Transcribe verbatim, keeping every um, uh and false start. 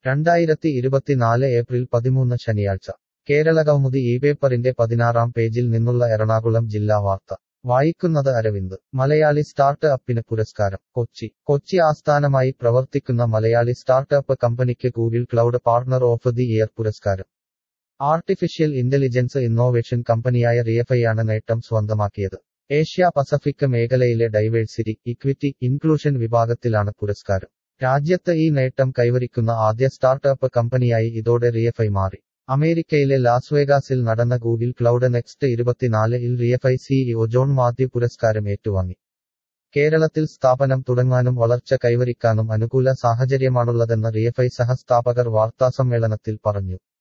രണ്ടായിരത്തി ഇരുപത്തിനാല് ഏപ്രിൽ പതിമൂന്ന് ശനിയാഴ്ച കേരളകൗമുദി ഈ പേപ്പറിന്റെ പതിനാറാം പേജിൽ നിന്നുള്ള എറണാകുളം ജില്ലാ വാർത്ത വായിക്കുന്നത് അരവിന്ദ്. മലയാളി സ്റ്റാർട്ട് അപ്പിന് പുരസ്കാരം. കൊച്ചി കൊച്ചി ആസ്ഥാനമായി പ്രവർത്തിക്കുന്ന മലയാളി സ്റ്റാർട്ട് അപ്പ് കമ്പനിക്ക് Google cloud partner of the year പുരസ്കാരം. ആർട്ടിഫിഷ്യൽ ഇന്റലിജൻസ് ഇന്നോവേഷൻ കമ്പനിയായ റിയഫൈയാണ് നേട്ടം സ്വന്തമാക്കിയത്. ഏഷ്യ പസഫിക് മേഖലയിലെ ഡൈവേഴ്സിറ്റി, ഇക്വിറ്റി, ഇൻക്ലൂഷൻ വിഭാഗത്തിലാണ് പുരസ്കാരം. രാജ്യത്ത് ഈ നേട്ടം കൈവരിക്കുന്ന ആദ്യ സ്റ്റാർട്ട് അപ്പ് കമ്പനിയായി ഇതോടെ റിയഫൈ മാറി. അമേരിക്കയിലെ ലാസ്വേഗാസിൽ നടന്ന ഗൂഗിൾ ക്ലൗഡ് നെക്സ്റ്റ് ഇരുപത്തിനാല് ഇൽ റിയഫൈ സിഇഒ ജോൺ മാത്യു പുരസ്കാരം ഏറ്റുവാങ്ങി. കേരളത്തിൽ സ്ഥാപനം തുടങ്ങാനും വളർച്ച കൈവരിക്കാനും അനുകൂല സാഹചര്യമാണുള്ളതെന്ന് റിയഫൈ സഹസ്ഥാപകർ വാർത്താസമ്മേളനത്തിൽ പറഞ്ഞു.